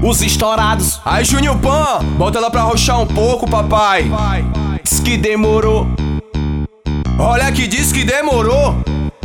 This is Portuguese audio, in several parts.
os estourados. Aí, Júnior Pan, bota ela pra arrochar um pouco, papai. Diz que demorou. Olha que diz que demorou.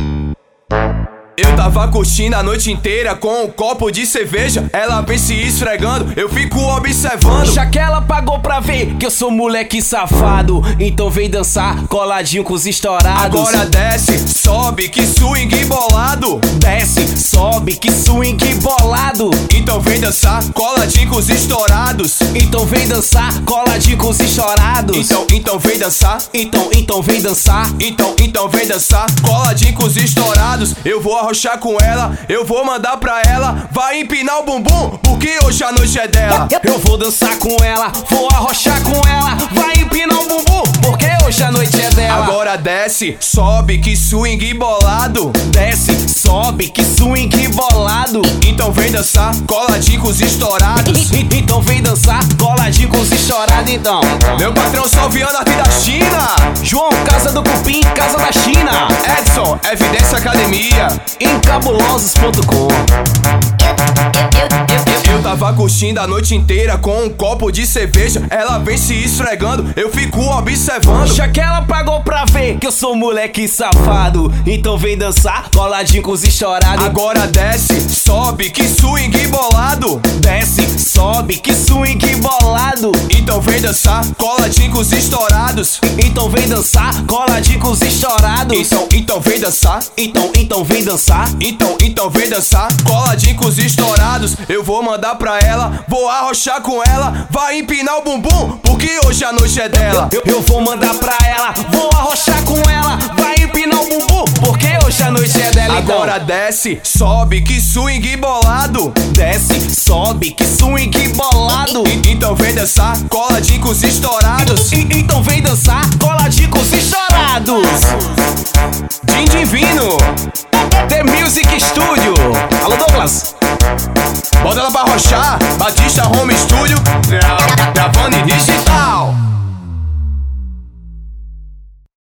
Eu tava curtindo a noite inteira com um copo de cerveja. Ela vem se esfregando, eu fico observando. Já que ela pagou pra ver que eu sou moleque safado, então vem dançar coladinho com os estourados. Agora desce, sobe, que swing bolado. Desce, sobe, que swing bolado. Então vem dançar coladinho com os estourados. Então vem dançar coladinho com os estourados. Então vem dançar. Então vem dançar. Então vem dançar coladinho com os estourados. Eu vou arrochar com ela, eu vou mandar pra ela. Vai empinar o bumbum, porque hoje a noite é dela. Eu vou dançar com ela, vou arrochar com ela. Vai empinar o bumbum, porque hoje a noite é dela. Agora desce, sobe, que swing bolado. Desce, sobe, que swing bolado. Então vem dançar coladinho com os estourados. Então vem dançar coladinho com os estourados, então. Meu patrão Salviano aqui da China. João, casa do Cupim, casa da China. Edson, Evidência Academia. Encabulosos.com. Eu tava curtindo a noite inteira com um copo de cerveja. Ela vem se esfregando, eu fico observando. Já que ela pagou pra ver que eu sou moleque safado, então vem dançar coladinho com os estourados. Agora desce, sobe, que swing bolado. Desce, sobe, que swing bolado. Então vem dançar coladinho com os estourados. Então vem dançar coladinho com os estourados. Então vem dançar. Então vem dançar. Então vem dançar coladinho com os estourados. Eu vou mandar pra ela, vou arrochar com ela. Vai empinar o bumbum, porque hoje a noite é dela. Eu vou mandar pra ela, vou arrochar com ela. Vai empinar o bumbum, porque hoje a noite é dela. Agora desce, sobe, que swing bolado. Desce, sobe, que swing bolado. Então vem dançar coladinho com os estourados. Então vem dançar coladinho com os estourados. Din Divino, The Music Studio. Alô, Douglas.